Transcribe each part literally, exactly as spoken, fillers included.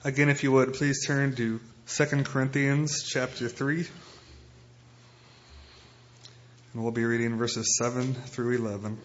Again, if you would, please turn to Second Corinthians chapter three. And we'll be reading verses seven through eleven.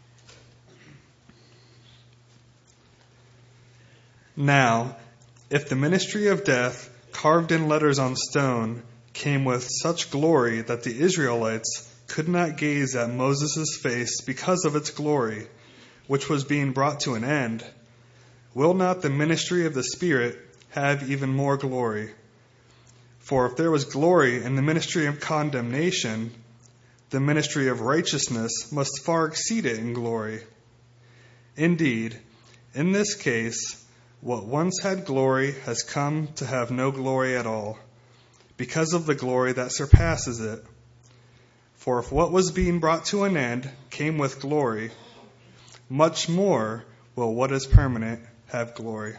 Now, if the ministry of death, carved in letters on stone, came with such glory that the Israelites could not gaze at Moses' face because of its glory, which was being brought to an end, will not the ministry of the Spirit have even more glory? For if there was glory in the ministry of condemnation, the ministry of righteousness must far exceed it in glory. Indeed, in this case, what once had glory has come to have no glory at all, because of the glory that surpasses it. For if what was being brought to an end came with glory, much more will what is permanent have glory.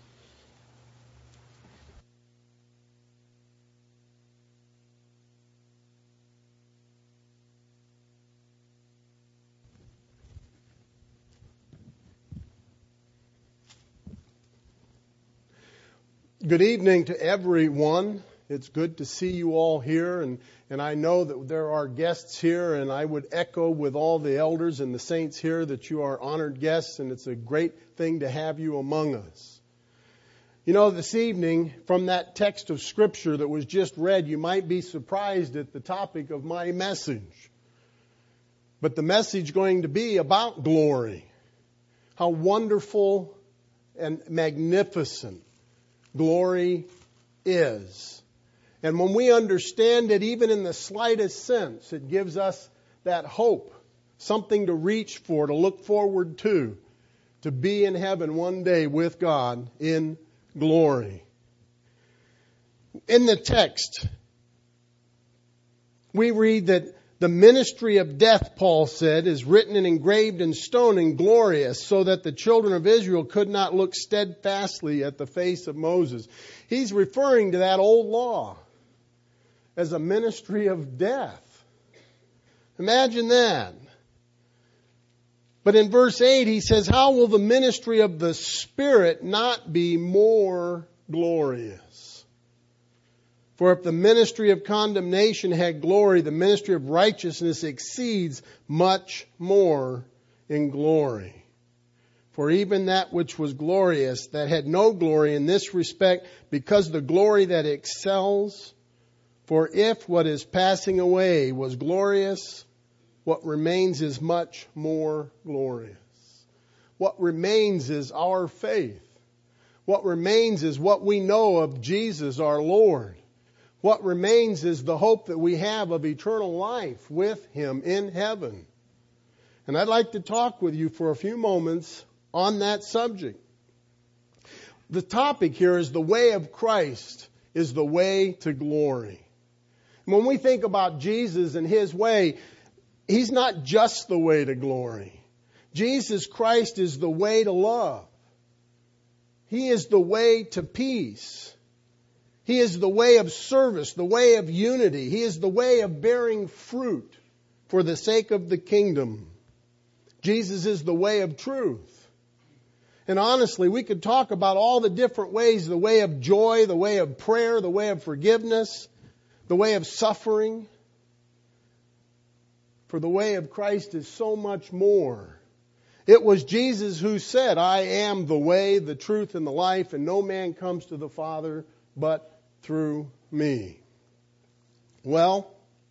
Good evening to everyone. It's good to see you all here, and, and I know that there are guests here, and I would echo with all the elders and the saints here that you are honored guests, and it's a great thing to have you among us. You know, this evening, from that text of Scripture that was just read, you might be surprised at the topic of my message. But the message going to be about glory. How wonderful and magnificent glory is. And when we understand it, even in the slightest sense, it gives us that hope, something to reach for, to look forward to, to be in heaven one day with God in glory. In the text, we read that the ministry of death, Paul said, is written and engraved in stone and glorious, so that the children of Israel could not look steadfastly at the face of Moses. He's referring to that old law as a ministry of death. Imagine that. But in verse eight, he says, how will the ministry of the Spirit not be more glorious? For if the ministry of condemnation had glory, the ministry of righteousness exceeds much more in glory. For even that which was glorious, that had no glory in this respect, because the glory that excels, for if what is passing away was glorious, what remains is much more glorious. What remains is our faith. What remains is what we know of Jesus our Lord. What remains is the hope that we have of eternal life with Him in heaven. And I'd like to talk with you for a few moments on that subject. The topic here is the way of Christ is the way to glory. When we think about Jesus and His way, He's not just the way to glory. Jesus Christ is the way to love. He is the way to peace. He is the way of service, the way of unity. He is the way of bearing fruit for the sake of the kingdom. Jesus is the way of truth. And honestly, we could talk about all the different ways, the way of joy, the way of prayer, the way of forgiveness, the way of suffering. For the way of Christ is so much more. It was Jesus who said, I am the way, the truth, and the life, and no man comes to the Father but through me. Well,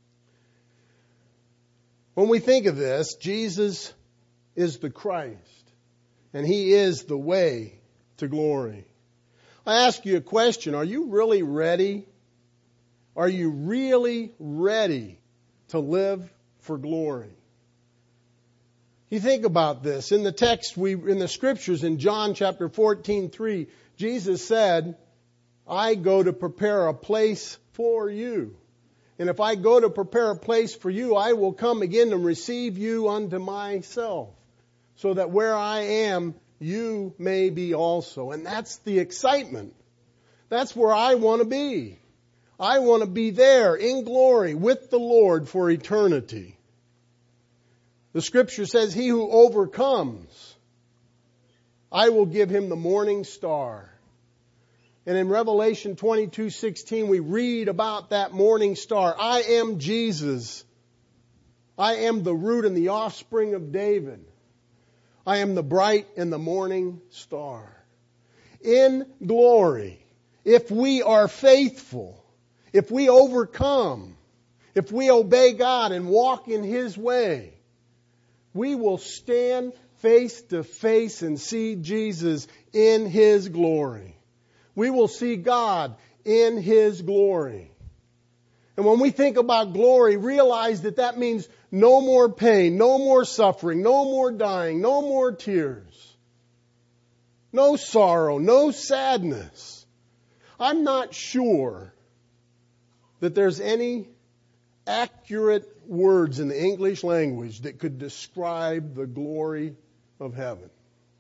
when we think of this, Jesus is the Christ, and He is the way to glory. I ask you a question. Are you really ready? Are you really ready to live for glory? You think about this. In the text, we in the Scriptures, in John chapter fourteen, three, Jesus said, I go to prepare a place for you. And if I go to prepare a place for you, I will come again and receive you unto myself, so that where I am, you may be also. And that's the excitement. That's where I want to be. I want to be there in glory with the Lord for eternity. The Scripture says, he who overcomes, I will give him the morning star. And in Revelation twenty-two sixteen, we read about that morning star. I am Jesus. I am the root and the offspring of David. I am the bright and the morning star. In glory, if we are faithful, if we overcome, if we obey God and walk in His way, we will stand face to face and see Jesus in His glory. We will see God in His glory. And when we think about glory, realize that that means no more pain, no more suffering, no more dying, no more tears, no sorrow, no sadness. I'm not sure that there's any accurate words in the English language that could describe the glory of heaven.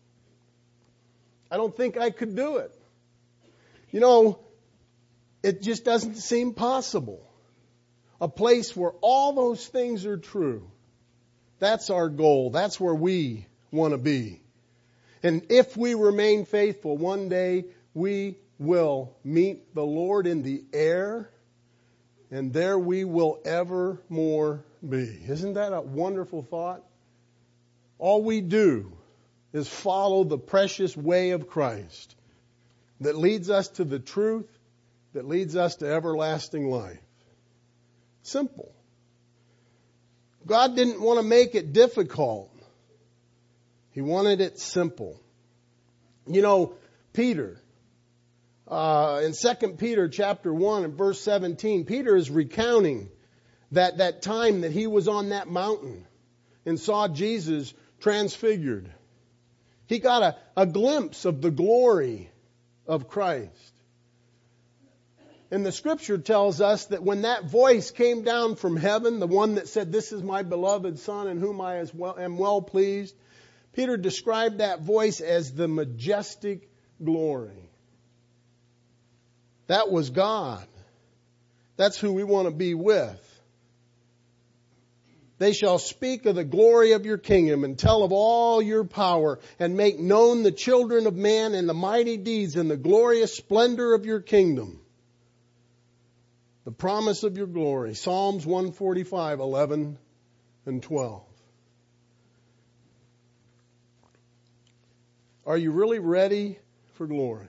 I don't think I could do it. You know, it just doesn't seem possible. A place where all those things are true. That's our goal. That's where we want to be. And if we remain faithful, one day we will meet the Lord in the air, and there we will evermore be. Isn't that a wonderful thought? All we do is follow the precious way of Christ that leads us to the truth, that leads us to everlasting life. Simple. God didn't want to make it difficult. He wanted it simple. You know, Peter, uh, in Second Peter chapter one and verse seventeen, Peter is recounting that, that time that he was on that mountain and saw Jesus transfigured. He got a, a glimpse of the glory of Christ. And the Scripture tells us that when that voice came down from heaven, the one that said, "This is my beloved Son in whom I am well pleased," Peter described that voice as the majestic glory. That was God. That's who we want to be with. They shall speak of the glory of your kingdom and tell of all your power and make known the children of man and the mighty deeds and the glorious splendor of your kingdom. The promise of your glory. Psalms one forty-five, eleven and twelve. Are you really ready for glory?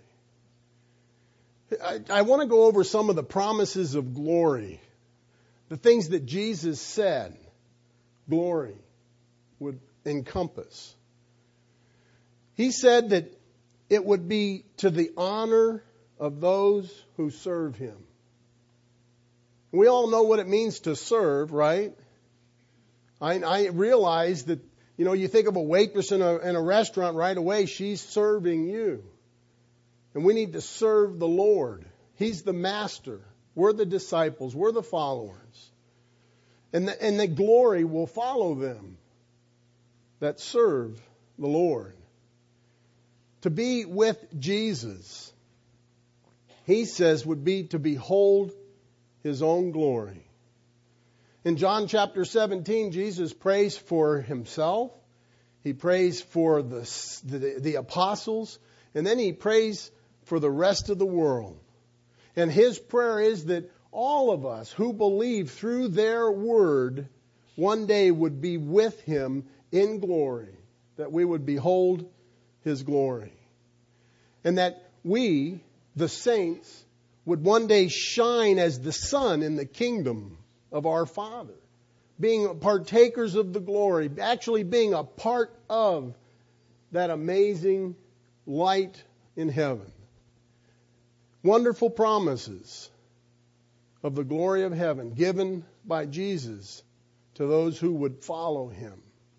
I, I want to go over some of the promises of glory. The things that Jesus said glory would encompass. He said that it would be to the honor of those who serve Him. We all know what it means to serve, right? I, I realize that, you know, you think of a waitress in a, in a restaurant right away, she's serving you. And we need to serve the Lord. He's the master. We're the disciples. We're the followers. And the, and the glory will follow them that serve the Lord. To be with Jesus, He says, would be to behold His own glory. In John chapter seventeen, Jesus prays for Himself. He prays for the, the, the apostles. And then He prays for the rest of the world. And His prayer is that all of us who believe through their word one day would be with Him in glory. That we would behold His glory. And that we, the saints, would one day shine as the sun in the kingdom of our Father. Being partakers of the glory. Actually being a part of that amazing light in heaven. Wonderful promises of the glory of heaven given by Jesus to those who would follow Him.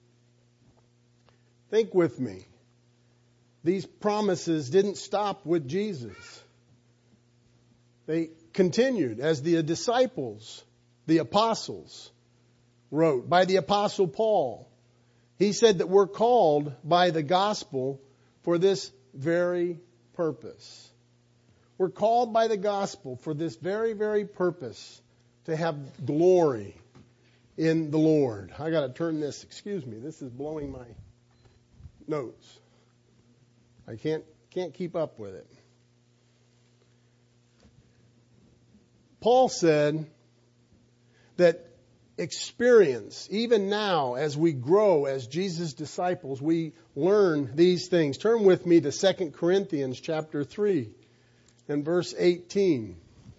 Think with me. These promises didn't stop with Jesus. They continued as the disciples, the apostles, wrote. By the apostle Paul, he said that we're called by the gospel for this very purpose. We're called by the gospel for this very, very purpose, to have glory in the Lord. I got to turn this, excuse me, this is blowing my notes. I can't can't keep up with it. Paul said that experience, even now as we grow as Jesus' disciples, we learn these things. Turn with me to Second Corinthians chapter three and verse eighteen.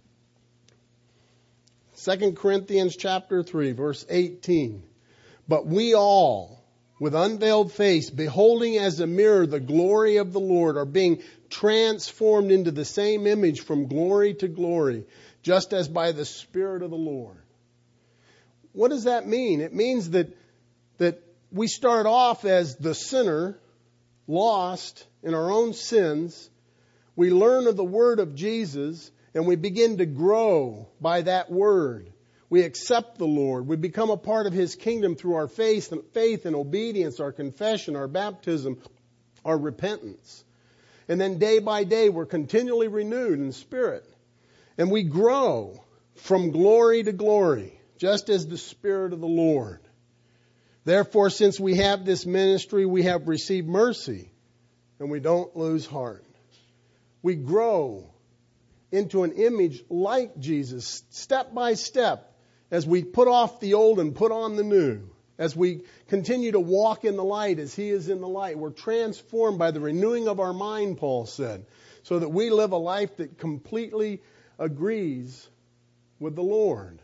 Second Corinthians chapter three, verse eighteen. But we all, with unveiled face, beholding as a mirror the glory of the Lord, are being transformed into the same image from glory to glory, just as by the Spirit of the Lord. What does that mean? It means that, that we start off as the sinner, lost in our own sins. We learn of the Word of Jesus, and we begin to grow by that Word. We accept the Lord. We become a part of His kingdom through our faith and, faith and obedience, our confession, our baptism, our repentance. And then day by day, we're continually renewed in spirit. And we grow from glory to glory, just as the Spirit of the Lord. Therefore, since we have this ministry, we have received mercy, and we don't lose heart. We grow into an image like Jesus, step by step, as we put off the old and put on the new. As we continue to walk in the light as He is in the light. We're transformed by the renewing of our mind, Paul said, so that we live a life that completely agrees with the Lord.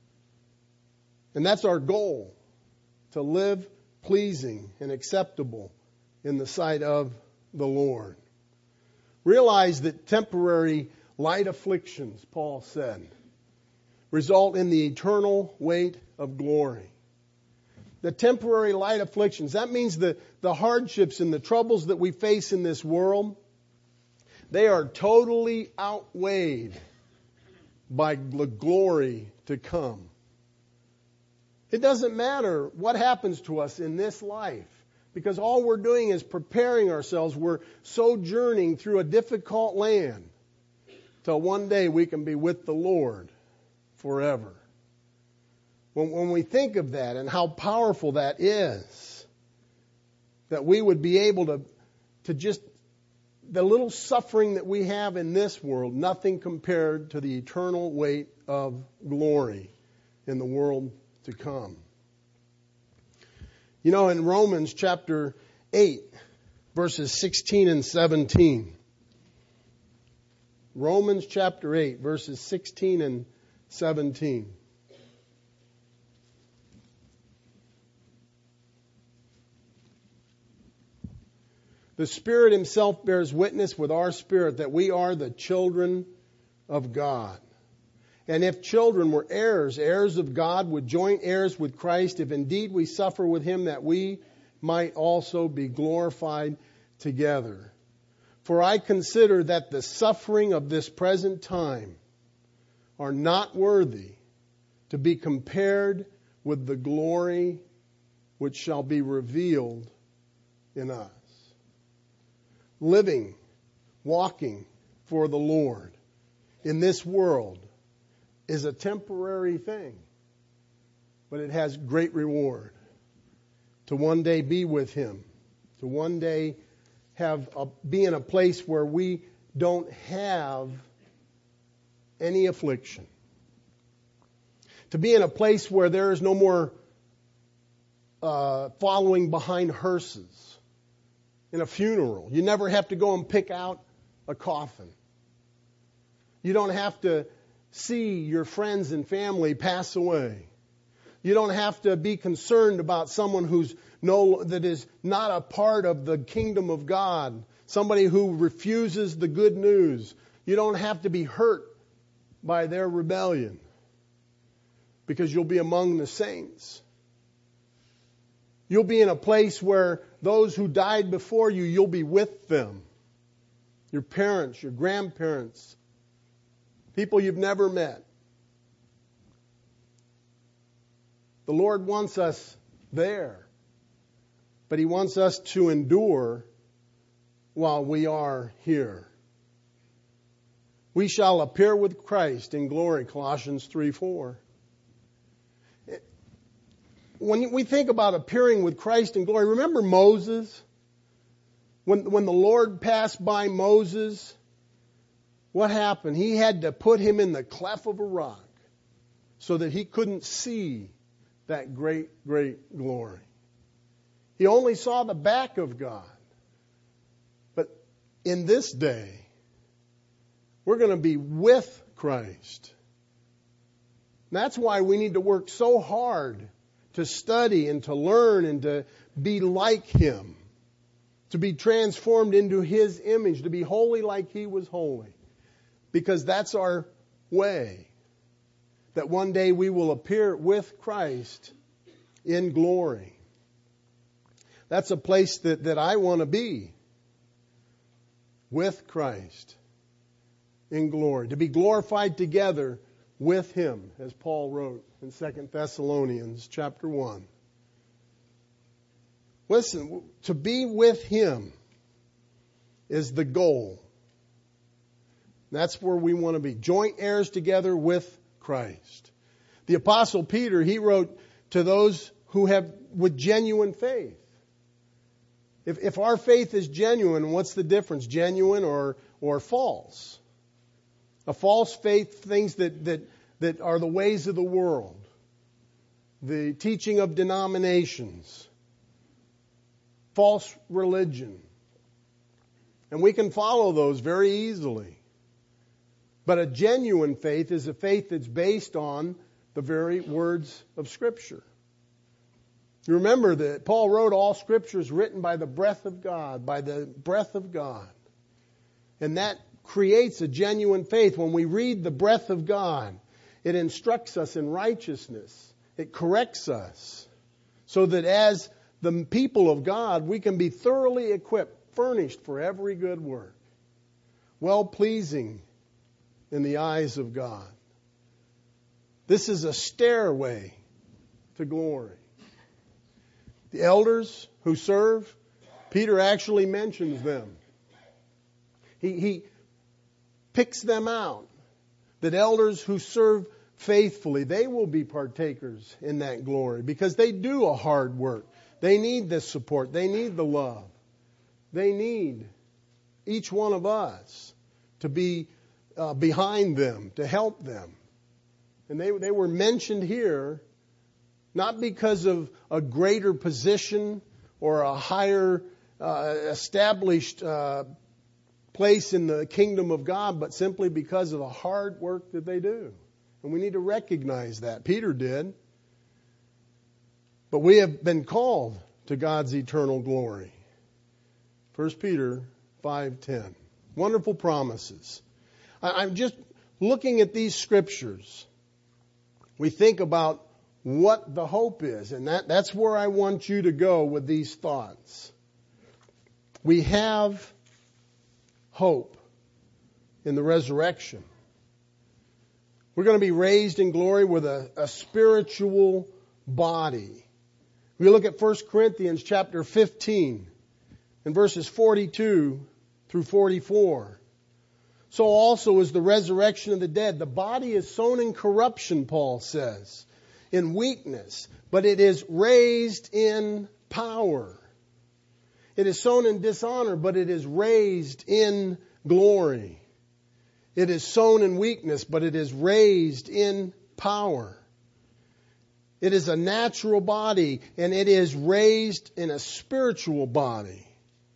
And that's our goal, to live pleasing and acceptable in the sight of the Lord. Realize that temporary light afflictions, Paul said, result in the eternal weight of glory. The temporary light afflictions, that means the, the hardships and the troubles that we face in this world, they are totally outweighed by the glory to come. It doesn't matter what happens to us in this life, because all we're doing is preparing ourselves. We're sojourning through a difficult land till one day we can be with the Lord forever. When, when we think of that and how powerful that is, that we would be able to, to just, the little suffering that we have in this world, nothing compared to the eternal weight of glory in the world to come. You know, in Romans chapter eight, verses sixteen and seventeen. Romans chapter eight, verses sixteen and seventeen. The Spirit Himself bears witness with our spirit that we are the children of God. And if children were heirs, heirs of God, with joint heirs with Christ, if indeed we suffer with Him, that we might also be glorified together. For I consider that the suffering of this present time are not worthy to be compared with the glory which shall be revealed in us. Living, walking for the Lord in this world is a temporary thing, but it has great reward. To one day be with Him, to one day have a, be in a place where we don't have any affliction. To be in a place where there is no more uh, following behind hearses in a funeral. You never have to go and pick out a coffin. You don't have to see your friends and family pass away. You don't have to be concerned about someone who's no that is not a part of the kingdom of God, somebody who refuses the good news. You don't have to be hurt by their rebellion, because you'll be among the saints. You'll be in a place where those who died before you, you'll be with them. Your parents, your grandparents, people you've never met. The Lord wants us there, but He wants us to endure while we are here. We shall appear with Christ in glory, Colossians three four. When we think about appearing with Christ in glory, remember Moses? When, when the Lord passed by Moses what happened? He had to put him in the cleft of a rock so that he couldn't see that great, great glory. He only saw the back of God. But in this day, we're going to be with Christ. And that's why we need to work so hard to study and to learn and to be like Him. To be transformed into His image. To be holy like He was holy. Because that's our way. That one day we will appear with Christ in glory. That's a place that, that I want to be. With Christ in glory. To be glorified together with Him, as Paul wrote in Second Thessalonians chapter one. Listen, to be with Him is the goal. That's where we want to be. Joint heirs together with Christ. The Apostle Peter, he wrote to those who have with genuine faith. If, if our faith is genuine, what's the difference? Genuine or, or false? A false faith, things that, that, that are the ways of the world. The teaching of denominations. False religion. And we can follow those very easily. But a genuine faith is a faith that's based on the very words of Scripture. You remember that Paul wrote all Scripture is written by the breath of God, by the breath of God. And that creates a genuine faith. When we read the breath of God, it instructs us in righteousness. It corrects us. So that as the people of God, we can be thoroughly equipped, furnished for every good work. Well-pleasing in the eyes of God. This is a stairway to glory. The elders who serve, Peter actually mentions them. He, he picks them out. That elders who serve faithfully, they will be partakers in that glory because they do a hard work. They need the support. They need the love. They need each one of us to be uh, behind them, to help them. And they, they were mentioned here not because of a greater position or a higher uh, established uh, place in the kingdom of God, but simply because of the hard work that they do. And we need to recognize that. Peter did. But we have been called to God's eternal glory. First Peter five ten. Wonderful promises. I, I'm just looking at these scriptures. We think about what the hope is. And that, that's where I want you to go with these thoughts. We have hope in the resurrection. We're going to be raised in glory with a, a spiritual body. We look at First Corinthians chapter fifteen and verses forty-two through forty-four. So also is the resurrection of the dead. The body is sown in corruption, Paul says, in weakness, but it is raised in power. It is sown in dishonor, but it is raised in glory. It is sown in weakness, but it is raised in power. It is a natural body, and it is raised in a spiritual body.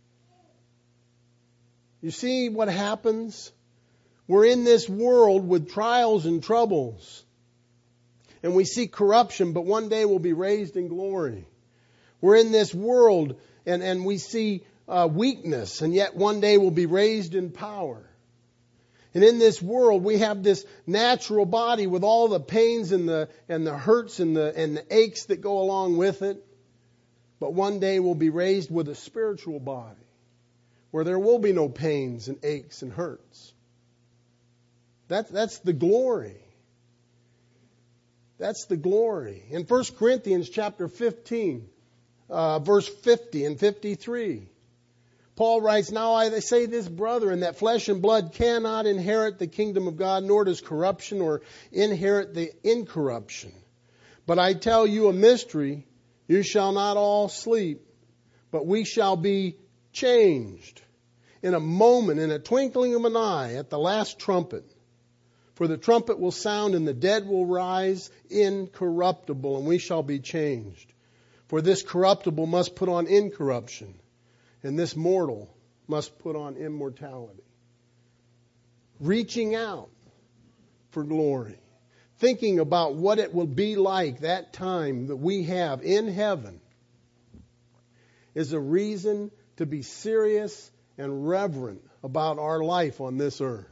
You see what happens? We're in this world with trials and troubles. And we see corruption, but one day we'll be raised in glory. We're in this world, and, and we see uh, weakness, and yet one day we'll be raised in power. And in this world, we have this natural body with all the pains and the and the hurts and the and the aches that go along with it. But one day we'll be raised with a spiritual body, where there will be no pains and aches and hurts. That's that's the glory. That's the glory. In First Corinthians chapter fifteen, uh, verse fifty and fifty-three. Paul writes, "Now I say this, brethren, that flesh and blood cannot inherit the kingdom of God, nor does corruption or inherit the incorruption. But I tell you a mystery, you shall not all sleep, but we shall be changed in a moment, in a twinkling of an eye, at the last trumpet. For the trumpet will sound, and the dead will rise incorruptible, and we shall be changed. For this corruptible must put on incorruption, and this mortal must put on immortality. Reaching out for glory. Thinking about what it will be like that time that we have in heaven is a reason to be serious and reverent about our life on this earth.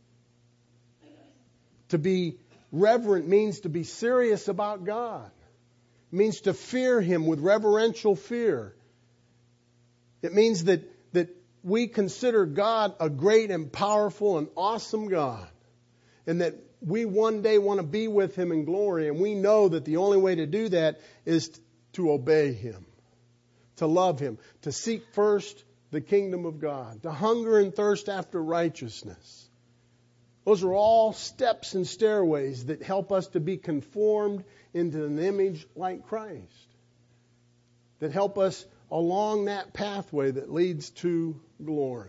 To be reverent means to be serious about God. It means to fear Him with reverential fear. It means that, that we consider God a great and powerful and awesome God. And that we one day want to be with Him in glory. And we know that the only way to do that is to obey Him. To love Him. To seek first the kingdom of God. To hunger and thirst after righteousness. Those are all steps and stairways that help us to be conformed into an image like Christ. That help us along that pathway that leads to glory.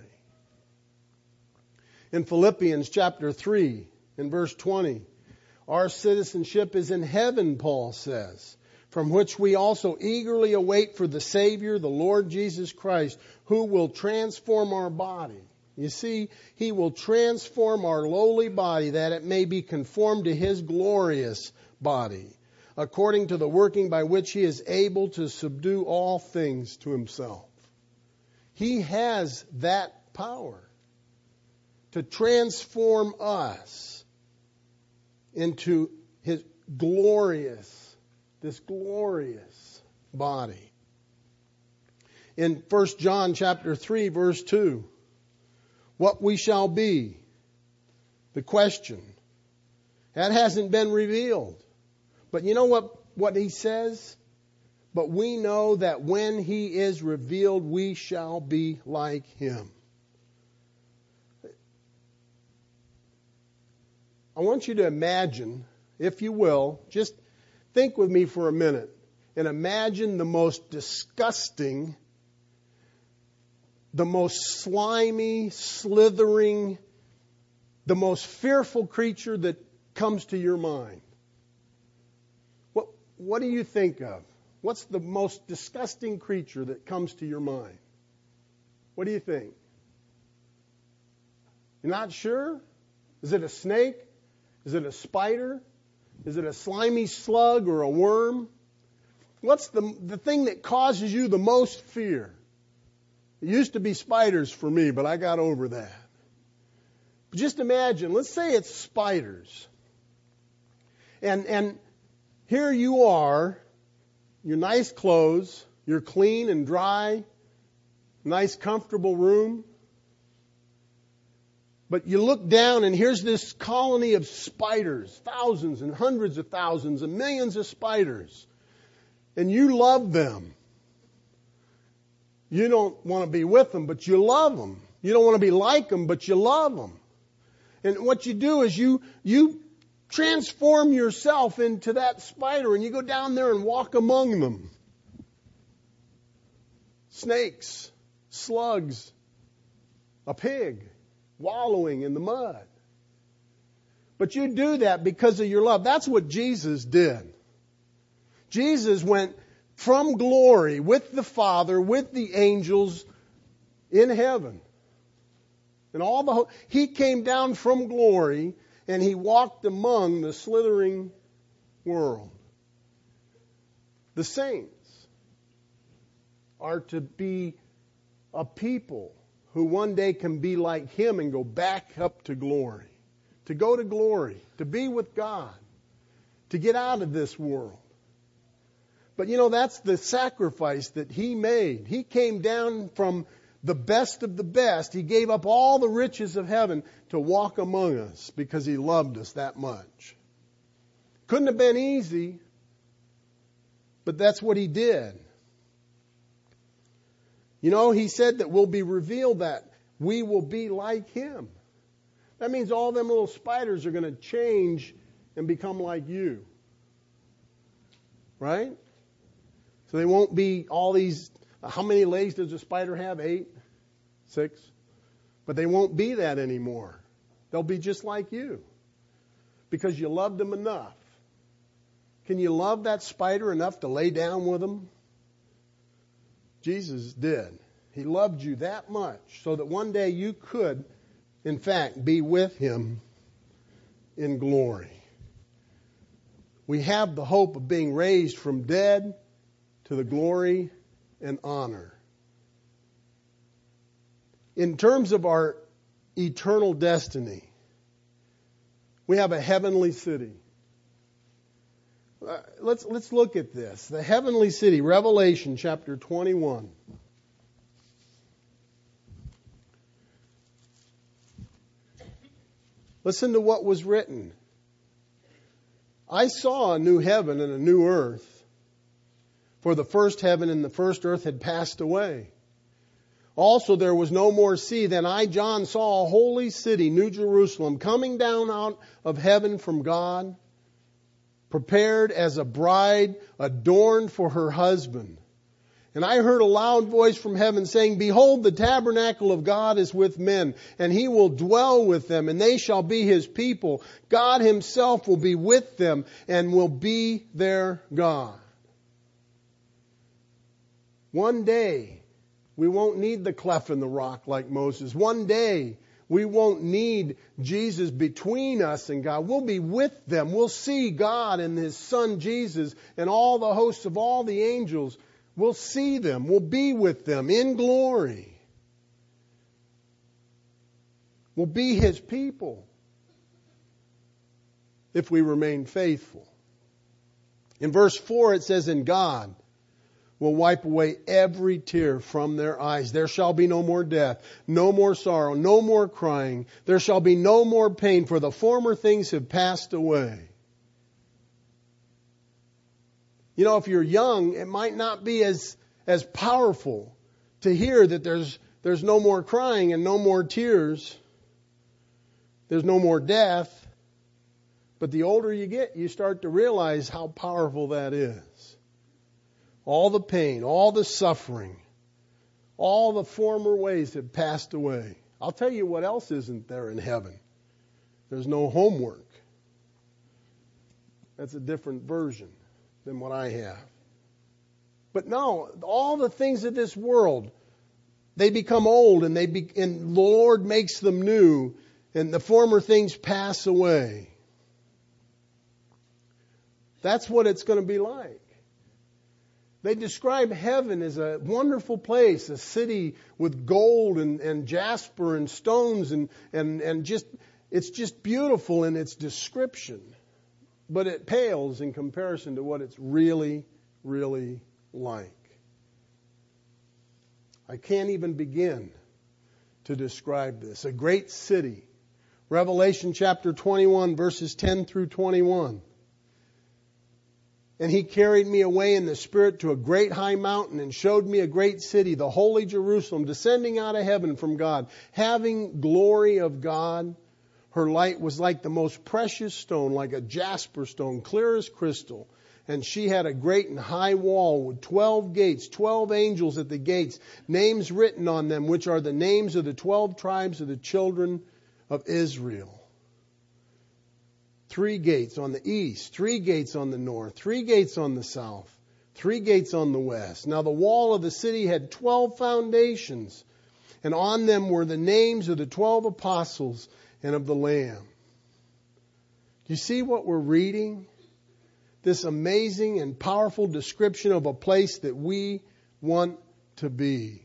In Philippians chapter three, in verse twenty, our citizenship is in heaven, Paul says, from which we also eagerly await for the Savior, the Lord Jesus Christ, who will transform our body. You see, He will transform our lowly body that it may be conformed to His glorious body, according to the working by which He is able to subdue all things to Himself. He has that power to transform us into His glorious, this glorious body. In First John chapter three, verse two, what we shall be, the question, that hasn't been revealed. But you know what, what he says? But we know that when He is revealed, we shall be like Him. I want you to imagine, if you will, just think with me for a minute, and imagine the most disgusting, the most slimy, slithering, the most fearful creature that comes to your mind. What, what do you think of? What's the most disgusting creature that comes to your mind? What do you think? You're not sure? Is it a snake? Is it a spider? Is it a slimy slug or a worm? What's the, the thing that causes you the most fear? It used to be spiders for me, but I got over that. But just imagine, let's say it's spiders. And, and here you are, your nice clothes, you're clean and dry, nice comfortable room. But you look down and here's this colony of spiders, thousands and hundreds of thousands and millions of spiders. And you love them. You don't want to be with them, but you love them. You don't want to be like them, but you love them. And what you do is you, you transform yourself into that spider and you go down there and walk among them. Snakes, slugs, a pig wallowing in the mud. But you do that because of your love. That's what Jesus did. Jesus went from glory with the Father, with the angels in heaven. And all the He came down from glory and He walked among the slithering world. The saints are to be a people who one day can be like Him and go back up to glory. To go to glory. To be with God. To get out of this world. But you know, that's the sacrifice that He made. He came down from the best of the best. He gave up all the riches of heaven to walk among us because He loved us that much. Couldn't have been easy, but that's what He did. You know, He said that we'll be revealed that we will be like Him. That means all them little spiders are going to change and become like you. Right? So they won't be all these, how many legs does a spider have? Eight? Six? But they won't be that anymore. They'll be just like you because you loved them enough. Can you love that spider enough to lay down with him? Jesus did. He loved you that much so that one day you could, in fact, be with him in glory. We have the hope of being raised from dead to the glory and honor. In terms of our eternal destiny, we have a heavenly city. Uh, let's, let's look at this. The heavenly city, Revelation chapter twenty-one. Listen to what was written. I saw a new heaven and a new earth, for the first heaven and the first earth had passed away. Also there was no more sea. Then I, John, saw a holy city, New Jerusalem, coming down out of heaven from God, prepared as a bride adorned for her husband. And I heard a loud voice from heaven saying, Behold, the tabernacle of God is with men, and he will dwell with them, and they shall be his people. God himself will be with them and will be their God. One day, we won't need the cleft in the rock like Moses. One day, we won't need Jesus between us and God. We'll be with them. We'll see God and his Son Jesus and all the hosts of all the angels. We'll see them. We'll be with them in glory. We'll be his people if we remain faithful. In verse four it says, And God will wipe away every tear from their eyes. There shall be no more death, no more sorrow, no more crying. There shall be no more pain, for the former things have passed away. You know, if you're young, it might not be as, as powerful to hear that there's, there's no more crying and no more tears. There's no more death. But the older you get, you start to realize how powerful that is. All the pain, all the suffering, all the former ways have passed away. I'll tell you what else isn't there in heaven. There's no homework. That's a different version than what I have. But no, all the things of this world, they become old and they be, and the Lord makes them new, and the former things pass away. That's what it's going to be like. They describe heaven as a wonderful place, a city with gold and, and jasper and stones and, and, and just, it's just beautiful in its description. But it pales in comparison to what it's really, really like. I can't even begin to describe this. A great city. Revelation chapter twenty-one, verses ten through twenty-one. And he carried me away in the Spirit to a great high mountain and showed me a great city, the holy Jerusalem, descending out of heaven from God, having glory of God. Her light was like the most precious stone, like a jasper stone, clear as crystal. And she had a great and high wall with twelve gates, twelve angels at the gates, names written on them, which are the names of the twelve tribes of the children of Israel. Three gates on the east, three gates on the north, three gates on the south, three gates on the west. Now the wall of the city had twelve foundations, and on them were the names of the twelve apostles and of the Lamb. Do you see what we're reading? This amazing and powerful description of a place that we want to be.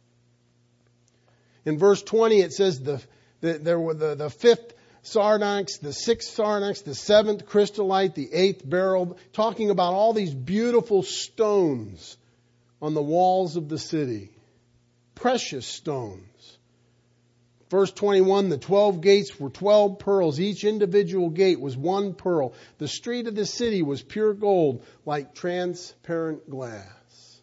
In verse twenty it says the, the there were the, the fifth sardonyx, the sixth sardonyx, the seventh chrysolite, the eighth beryl, talking about all these beautiful stones on the walls of the city. Precious stones. Verse twenty-one, the twelve gates were twelve pearls. Each individual gate was one pearl. The street of the city was pure gold, like transparent glass.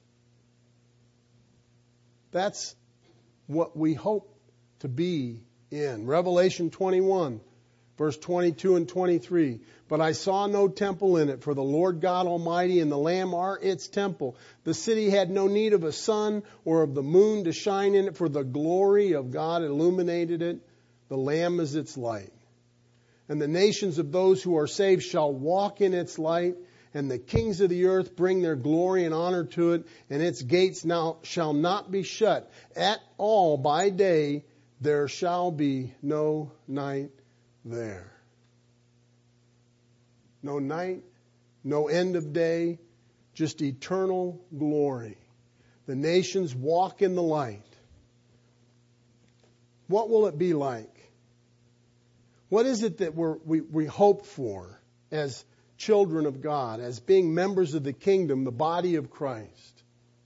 That's what we hope to be in. Revelation twenty-one, Verse twenty-two and twenty-three. But I saw no temple in it, for the Lord God Almighty and the Lamb are its temple. The city had no need of a sun or of the moon to shine in it, for the glory of God illuminated it. The Lamb is its light. And the nations of those who are saved shall walk in its light, and the kings of the earth bring their glory and honor to it, and its gates now shall not be shut at all by day. There shall be no night there. No night, no end of day, just eternal glory. The nations walk in the light. What will it be like? What is it that we're, we, we hope for as children of God, as being members of the kingdom, the body of Christ?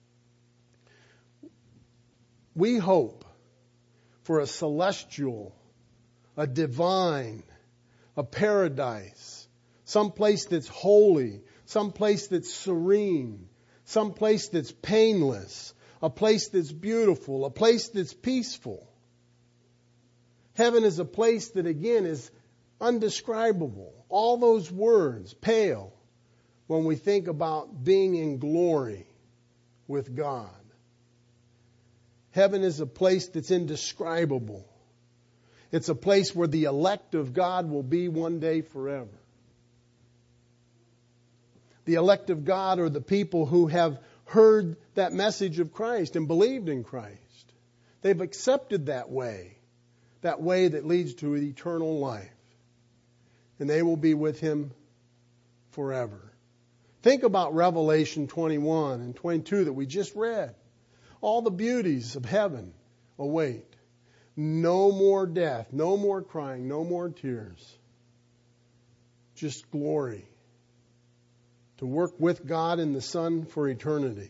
We hope for a celestial, a divine, a paradise, some place that's holy, some place that's serene, some place that's painless, a place that's beautiful, a place that's peaceful. Heaven is a place that, again, is undescribable. All those words pale when we think about being in glory with God. Heaven is a place that's indescribable. It's a place where the elect of God will be one day forever. The elect of God are the people who have heard that message of Christ and believed in Christ. They've accepted that way, that way that leads to eternal life. And they will be with Him forever. Think about Revelation twenty-one and twenty-two that we just read. All the beauties of heaven await. No more death, no more crying, no more tears. Just glory. To work with God and the Son for eternity.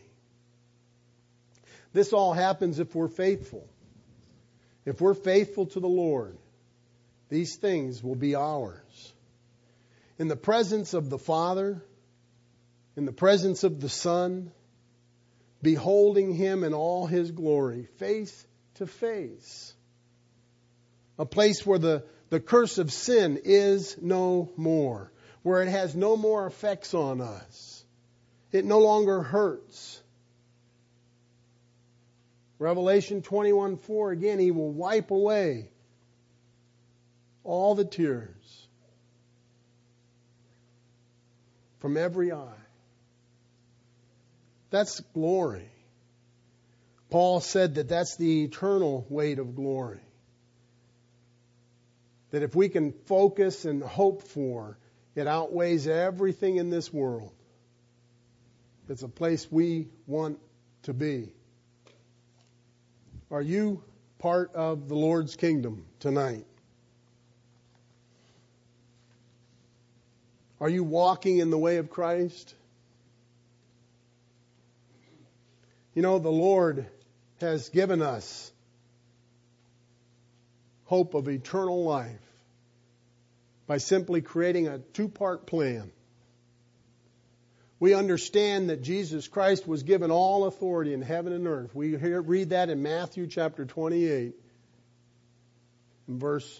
This all happens if we're faithful. If we're faithful to the Lord, these things will be ours. In the presence of the Father, in the presence of the Son, beholding Him in all His glory, face to face. A place where the, the curse of sin is no more. Where it has no more effects on us. It no longer hurts. Revelation twenty-one four, again, He will wipe away all the tears from every eye. That's glory. Paul said that that's the eternal weight of glory. That if we can focus and hope for, it outweighs everything in this world. It's a place we want to be. Are you part of the Lord's kingdom tonight? Are you walking in the way of Christ? You know, the Lord has given us hope of eternal life by simply creating a two-part plan. We understand that Jesus Christ was given all authority in heaven and earth. We hear, read that in Matthew chapter twenty-eight, in verse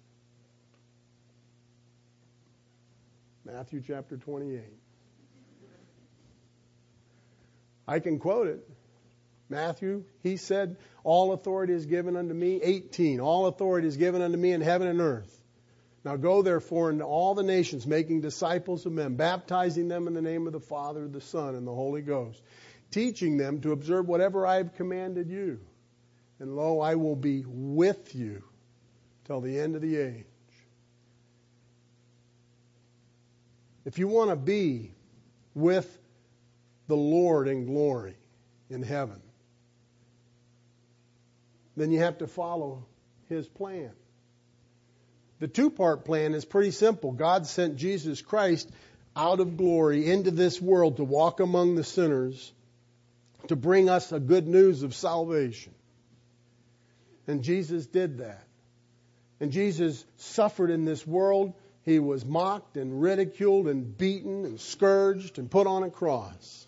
Matthew chapter twenty-eight. I can quote it. Matthew, He said, all authority is given unto me. eighteen, all authority is given unto me in heaven and earth. Now go therefore into all the nations, making disciples of men, baptizing them in the name of the Father, the Son, and the Holy Ghost, teaching them to observe whatever I have commanded you. And lo, I will be with you till the end of the age. If you want to be with the Lord in glory in heaven, then you have to follow His plan. The two-part plan is pretty simple. God sent Jesus Christ out of glory into this world to walk among the sinners, to bring us a good news of salvation. And Jesus did that. And Jesus suffered in this world. He was mocked and ridiculed and beaten and scourged and put on a cross.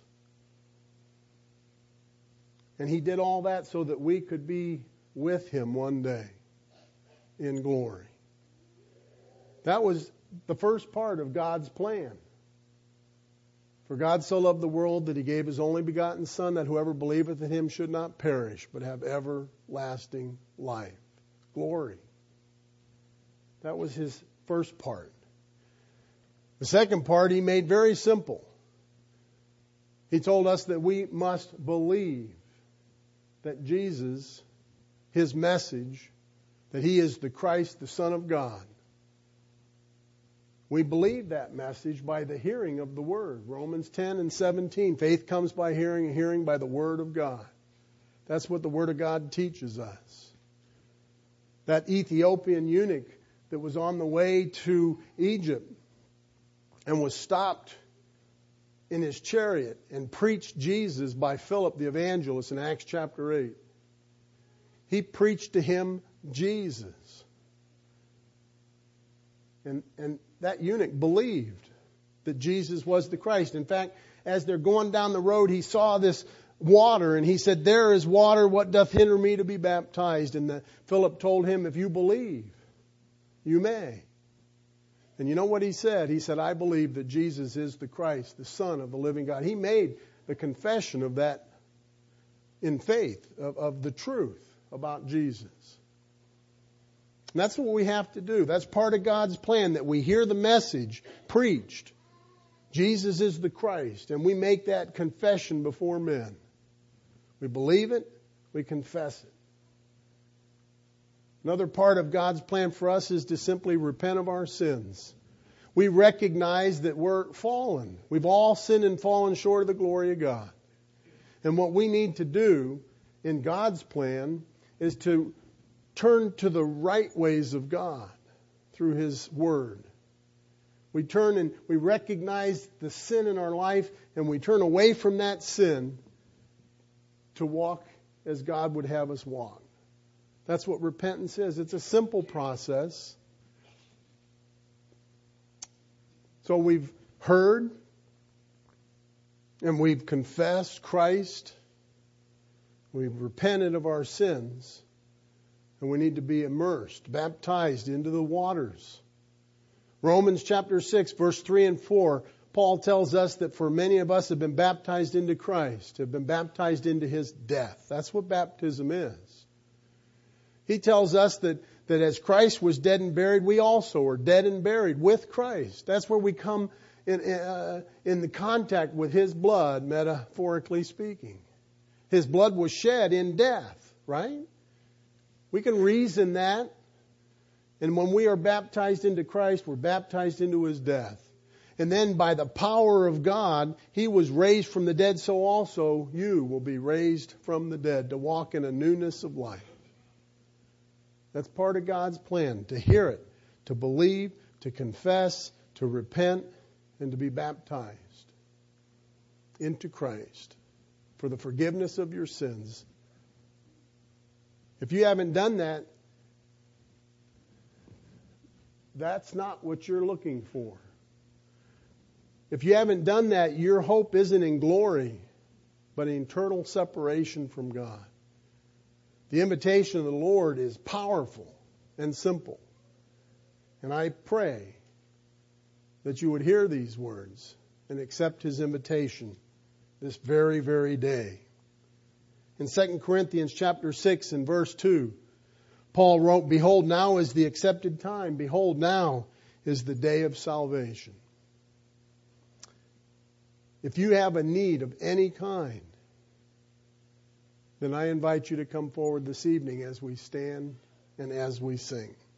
And He did all that so that we could be with Him one day in glory. That was the first part of God's plan. For God so loved the world that he gave his only begotten Son, that whoever believeth in him should not perish, but have everlasting life. Glory. That was his first part. The second part he made very simple. He told us that we must believe that Jesus, his message, that he is the Christ, the Son of God. We believe that message by the hearing of the Word. Romans ten and seventeen. Faith comes by hearing, and hearing by the Word of God. That's what the Word of God teaches us. That Ethiopian eunuch that was on the way to Egypt and was stopped in his chariot and preached Jesus by Philip the evangelist in Acts chapter eight. He preached to him Jesus. And, and that eunuch believed that Jesus was the Christ. In fact, as they're going down the road, he saw this water and he said, "There is water, what doth hinder me to be baptized?" And the, Philip told him, "If you believe, you may." And you know what he said? He said, "I believe that Jesus is the Christ, the Son of the living God." He made the confession of that in faith, of, of the truth about Jesus. And that's what we have to do. That's part of God's plan, that we hear the message preached. Jesus is the Christ, and we make that confession before men. We believe it, we confess it. Another part of God's plan for us is to simply repent of our sins. We recognize that we're fallen. We've all sinned and fallen short of the glory of God. And what we need to do in God's plan is to turn to the right ways of God through His Word. We turn and we recognize the sin in our life, and we turn away from that sin to walk as God would have us walk. That's what repentance is. It's a simple process. So we've heard and we've confessed Christ. We've repented of our sins. And we need to be immersed, baptized into the waters. Romans chapter six, verse three and four, Paul tells us that for many of us have been baptized into Christ, have been baptized into His death. That's what baptism is. He tells us that, that as Christ was dead and buried, we also are dead and buried with Christ. That's where we come in, uh, in the contact with His blood, metaphorically speaking. His blood was shed in death, right? We can reason that. And when we are baptized into Christ, we're baptized into His death. And then by the power of God, He was raised from the dead, so also you will be raised from the dead to walk in a newness of life. That's part of God's plan, to hear it, to believe, to confess, to repent, and to be baptized into Christ for the forgiveness of your sins. If you haven't done that, that's not what you're looking for. If you haven't done that, your hope isn't in glory, but in eternal separation from God. The invitation of the Lord is powerful and simple. And I pray that you would hear these words and accept His invitation this very, very day. In Second Corinthians chapter six and verse two, Paul wrote, "Behold, now is the accepted time. Behold, now is the day of salvation." If you have a need of any kind, then I invite you to come forward this evening as we stand and as we sing.